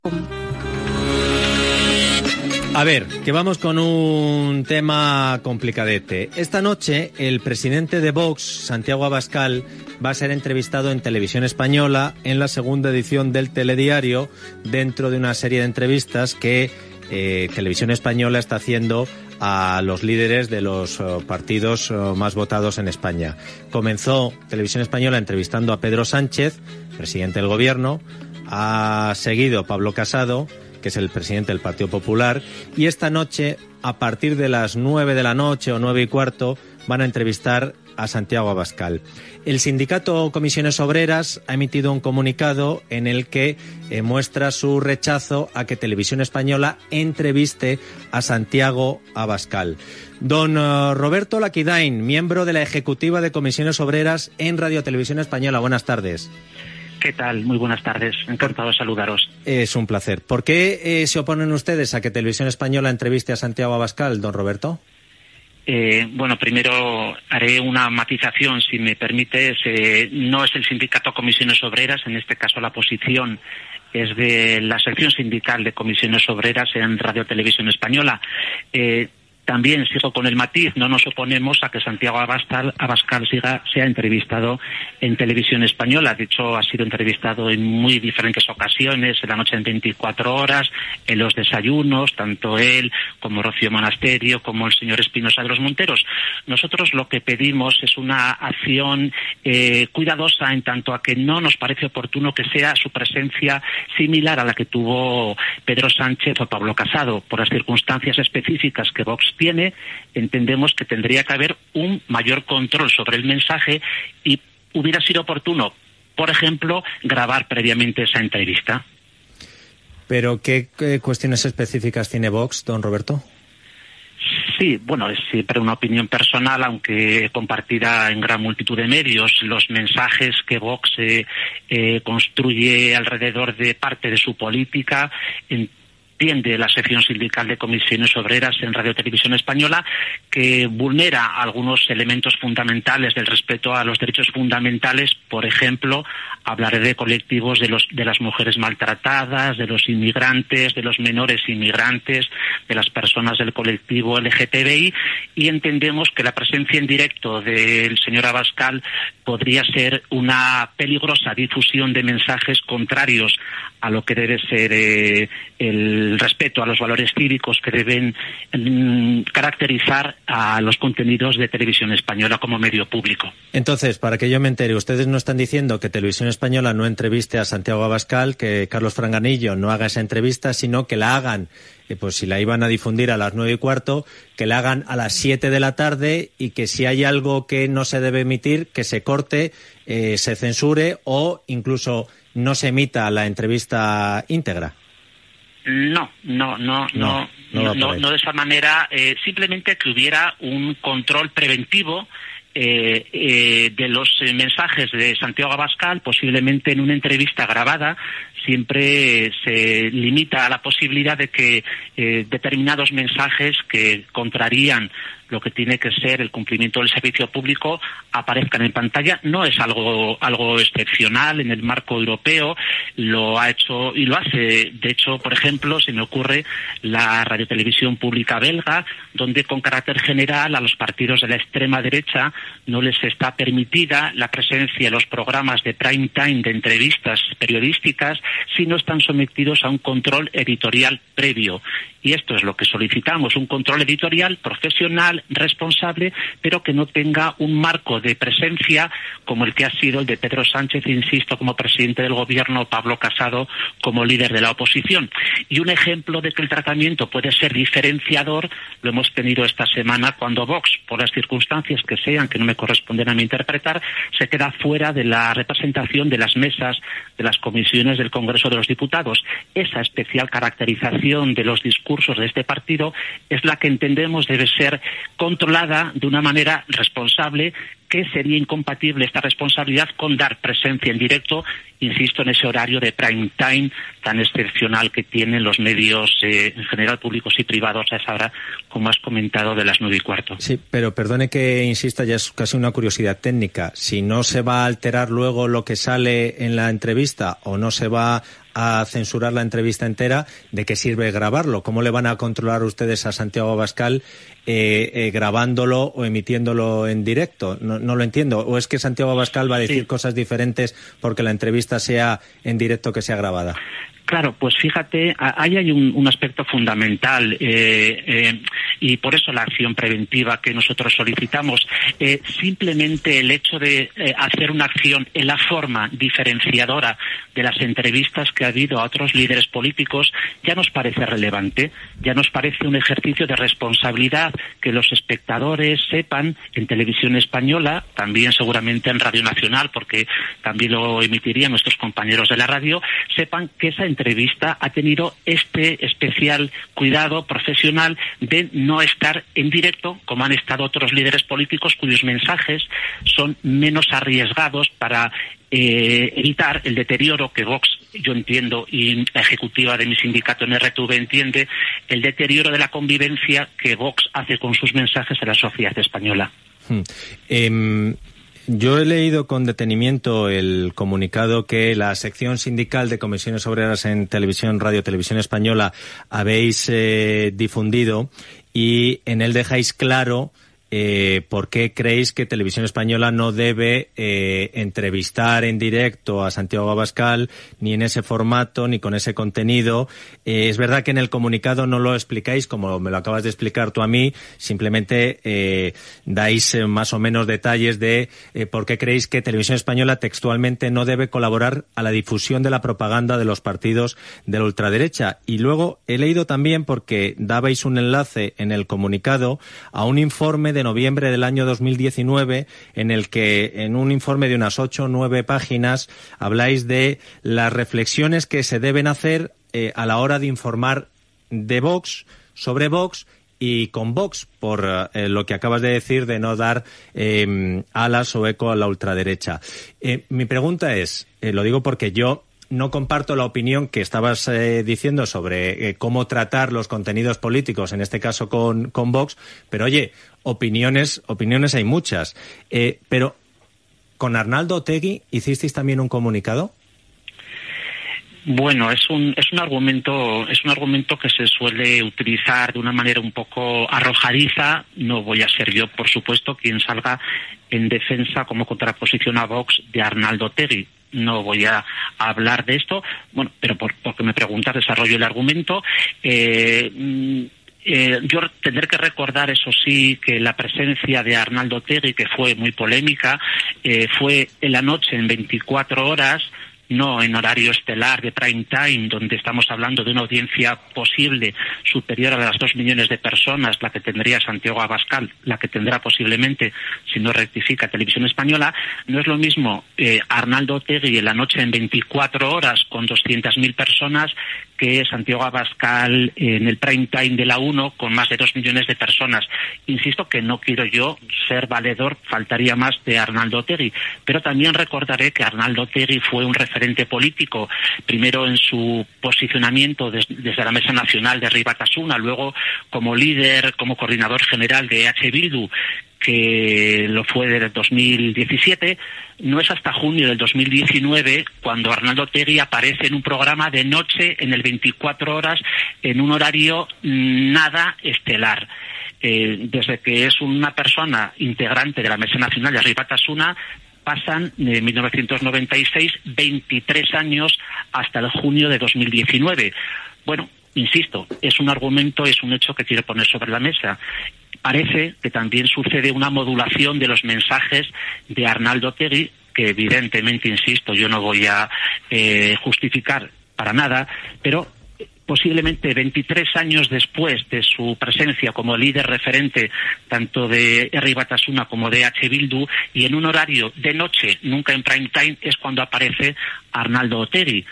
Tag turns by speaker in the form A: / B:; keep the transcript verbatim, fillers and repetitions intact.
A: A ver, que vamos con un tema complicadete. Esta noche el presidente de Vox, Santiago Abascal, va a ser entrevistado en Televisión Española en la segunda edición del Telediario, dentro de una serie de entrevistas que eh, Televisión Española está haciendo a los líderes de los uh, partidos uh, más votados en España. Comenzó Televisión Española entrevistando a Pedro Sánchez, presidente del Gobierno, ha seguido Pablo Casado, que es el presidente del Partido Popular, y esta noche, a partir de las nueve de la noche o nueve y cuarto, van a entrevistar a Santiago Abascal. El sindicato Comisiones Obreras ha emitido un comunicado en el que eh, muestra su rechazo a que Televisión Española entreviste a Santiago Abascal. Don uh, Roberto Laquidain, miembro de la ejecutiva de Comisiones Obreras en Radio Televisión Española. Buenas tardes.
B: ¿Qué tal? Muy buenas tardes. Encantado de saludaros.
A: Es un placer. ¿Por qué eh, se oponen ustedes a que Televisión Española entreviste a Santiago Abascal, don Roberto?
B: Eh, bueno, primero haré una matización, si me permites. Eh, no es el sindicato Comisiones Obreras, en este caso la posición es de la sección sindical de Comisiones Obreras en Radio Televisión Española. Eh, También sigo con el matiz, no nos oponemos a que Santiago Abascal, Abascal siga, sea entrevistado en Televisión Española. De hecho, ha sido entrevistado en muy diferentes ocasiones, en la noche en veinticuatro horas, en los desayunos, tanto él como Rocío Monasterio, como el señor Espinosa de los Monteros. Nosotros lo que pedimos es una acción eh, cuidadosa, en tanto a que no nos parece oportuno que sea su presencia similar a la que tuvo Pedro Sánchez o Pablo Casado. Por las circunstancias específicas que Vox tiene, entendemos que tendría que haber un mayor control sobre el mensaje y hubiera sido oportuno, por ejemplo, grabar previamente esa entrevista.
A: ¿Pero qué, qué cuestiones específicas tiene Vox, don Roberto?
B: Sí, bueno, es siempre una opinión personal, aunque compartida en gran multitud de medios. Los mensajes que Vox eh, eh, construye alrededor de parte de su política en entiende la sección sindical de Comisiones Obreras en Radio Televisión Española, que vulnera algunos elementos fundamentales del respeto a los derechos fundamentales. Por ejemplo, hablaré de colectivos de los de las mujeres maltratadas, de los inmigrantes, de los menores inmigrantes, de las personas del colectivo L G T B I, y entendemos que la presencia en directo del señor Abascal podría ser una peligrosa difusión de mensajes contrarios a lo que debe ser eh, el respeto a los valores cívicos que deben mm, caracterizar a los contenidos de Televisión Española como medio público.
A: Entonces, para que yo me entere, ustedes no están diciendo que Televisión Española no entreviste a Santiago Abascal, que Carlos Franganillo no haga esa entrevista, sino que la hagan, eh, pues si la iban a difundir a las nueve y cuarto, que la hagan a las siete de la tarde, y que si hay algo que no se debe emitir, que se corte, eh, se censure o incluso no se emita la entrevista íntegra.
B: No, no, no, no, no, no, no, no de esa manera. Eh, simplemente que hubiera un control preventivo eh, eh, de los eh, mensajes de Santiago Abascal, posiblemente en una entrevista grabada. Siempre eh, se limita a la posibilidad de que eh, determinados mensajes que contrarían lo que tiene que ser el cumplimiento del servicio público aparezcan en pantalla. No es algo algo excepcional en el marco europeo, lo ha hecho y lo hace. De hecho, por ejemplo, se me ocurre la radiotelevisión pública belga, donde con carácter general a los partidos de la extrema derecha no les está permitida la presencia en los programas de prime time de entrevistas periodísticas si no están sometidos a un control editorial previo. Y esto es lo que solicitamos, un control editorial profesional, responsable, pero que no tenga un marco de presencia como el que ha sido el de Pedro Sánchez, insisto, como presidente del Gobierno, Pablo Casado como líder de la oposición. Y un ejemplo de que el tratamiento puede ser diferenciador lo hemos tenido esta semana cuando Vox, por las circunstancias que sean, que no me corresponden a mí interpretar, se queda fuera de la representación de las mesas de las comisiones del Congreso de los Diputados. Esa especial caracterización de los discursos de este partido es la que entendemos debe ser controlada de una manera responsable, que sería incompatible esta responsabilidad con dar presencia en directo, insisto, en ese horario de prime time tan excepcional que tienen los medios eh, en general públicos y privados a esa hora, como has comentado, de las nueve y cuarto.
A: Sí, pero perdone que insista, ya es casi una curiosidad técnica. Si no se va a alterar luego lo que sale en la entrevista o no se va a censurar la entrevista entera, ¿de qué sirve grabarlo? ¿Cómo le van a controlar ustedes a Santiago Abascal eh, eh, grabándolo o emitiéndolo en directo? No, no lo entiendo. ¿O es que Santiago Abascal va a decir sí. cosas diferentes porque la entrevista sea en directo que sea grabada?
B: Claro, pues fíjate, ahí hay un, un aspecto fundamental eh, eh, y por eso la acción preventiva que nosotros solicitamos. Eh, simplemente el hecho de eh, hacer una acción en la forma diferenciadora de las entrevistas que ha habido a otros líderes políticos ya nos parece relevante, ya nos parece un ejercicio de responsabilidad que los espectadores sepan en Televisión Española, también seguramente en Radio Nacional, porque también lo emitirían nuestros compañeros de la radio, sepan que esa entrevista ha tenido este especial cuidado profesional de no estar en directo, como han estado otros líderes políticos cuyos mensajes son menos arriesgados para eh, evitar el deterioro que Vox, yo entiendo, y la ejecutiva de mi sindicato en R T V entiende, el deterioro de la convivencia que Vox hace con sus mensajes a la sociedad española.
A: Hmm. Eh... Yo he leído con detenimiento el comunicado que la sección sindical de Comisiones Obreras en Televisión, Radio Televisión Española habéis eh, difundido, y en él dejáis claro eh, por qué creéis que Televisión Española no debe eh, entrevistar en directo a Santiago Abascal, ni en ese formato, ni con ese contenido. Eh, es verdad que en el comunicado no lo explicáis como me lo acabas de explicar tú a mí, simplemente eh, dais eh, más o menos detalles de eh, por qué creéis que Televisión Española textualmente no debe colaborar a la difusión de la propaganda de los partidos de la ultraderecha. Y luego he leído también, porque dabais un enlace en el comunicado a un informe de noviembre del año dos mil diecinueve, en el que, en un informe de unas ocho o nueve páginas, habláis de las reflexiones que se deben hacer eh, a la hora de informar de Vox, sobre Vox y con Vox, por eh, lo que acabas de decir de no dar eh, alas o eco a la ultraderecha. Eh, mi pregunta es, eh, lo digo porque yo no comparto la opinión que estabas eh, diciendo sobre eh, cómo tratar los contenidos políticos, en este caso con, con Vox, pero oye, opiniones, opiniones hay muchas. Eh, pero, ¿con Arnaldo Otegi hicisteis también un comunicado?
B: Bueno, es un es un argumento es un argumento que se suele utilizar de una manera un poco arrojadiza. No voy a ser yo, por supuesto, quien salga en defensa como contraposición a Vox de Arnaldo Otegi. No voy a hablar de esto, bueno, pero por, porque me preguntas, desarrollo el argumento. Eh, eh, yo tendré que recordar, eso sí, que la presencia de Arnaldo Otegi, que fue muy polémica, eh, fue en la noche, en veinticuatro horas, no en horario estelar de prime time, donde estamos hablando de una audiencia posible superior a las dos millones de personas, la que tendría Santiago Abascal, la que tendrá posiblemente, si no rectifica, Televisión Española. No es lo mismo eh, Arnaldo Otegi en la noche en veinticuatro horas con doscientas mil personas que Santiago Abascal en el prime time de la uno con más de dos millones de personas. Insisto que no quiero yo ser valedor, faltaría más, de Arnaldo Otegi, pero también recordaré que Arnaldo Otegi fue un referente político, primero en su posicionamiento des, desde la Mesa Nacional de Herri Batasuna, luego como líder, como coordinador general de E H Bildu, que lo fue desde el dos mil diecisiete. No es hasta junio del dos mil diecinueve cuando Arnaldo Otegi aparece en un programa de noche en el veinticuatro horas en un horario nada estelar. Eh, desde que es una persona integrante de la Mesa Nacional de Herri Batasuna pasan de mil novecientos noventa y seis veintitrés años hasta el junio de dos mil diecinueve. Bueno, insisto, es un argumento, es un hecho que quiero poner sobre la mesa. Parece que también sucede una modulación de los mensajes de Arnaldo Otegi, que evidentemente, insisto, yo no voy a eh, justificar para nada, pero posiblemente veintitrés años después de su presencia como líder referente tanto de Herri Batasuna como de E H Bildu, y en un horario de noche, nunca en prime time, es cuando aparece Arnaldo Otegi.